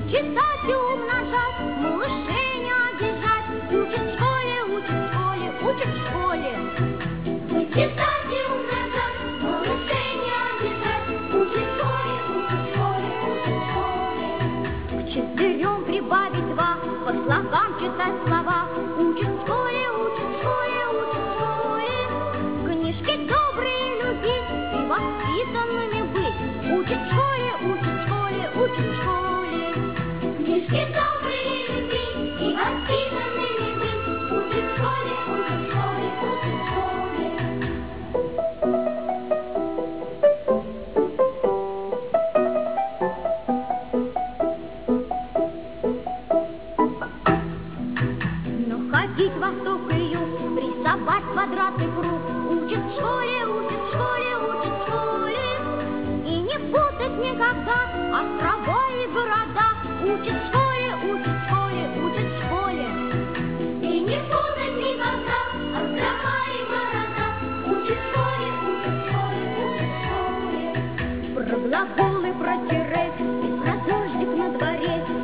читать и умножать, малышей не обижать. Учат в школе, учат в школе, учат в школе. Читать и умножать, малышей не обижать. Учат в школе, учат в школе, учат в школе. К 4 прибавить 2, по слогам читать слова. Учат в школе, учат в школе, учат в школе. Книжки добрые любить и воспитанными быть. Учат в школе, учат в школе, учат в школе. Книжки добрые любить и воспитанными быть. Учат в школе, учат в школе, учат в школе. Ходить восток и юг, рисовать квадрат и круг. Учат в школе, учат в школе, учат в школе. И не путать никогда острова и города. Учат в школе, учат в школе, учат в школе. И не путать никогда острова и города. Учат в школе, учат в школе, учат в школе. Про глаголы, про тире и про дождик на дворе